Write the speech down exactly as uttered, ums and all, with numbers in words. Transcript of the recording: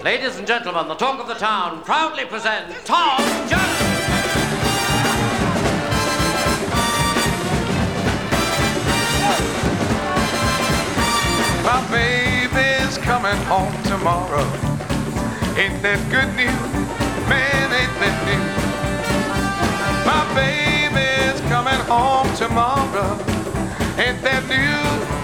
Ladies and gentlemen, the talk of the town proudly present Tom Jones. My baby's coming home tomorrow. Ain't that good news? Man, ain't that news? My baby's coming home tomorrow. Ain't that news?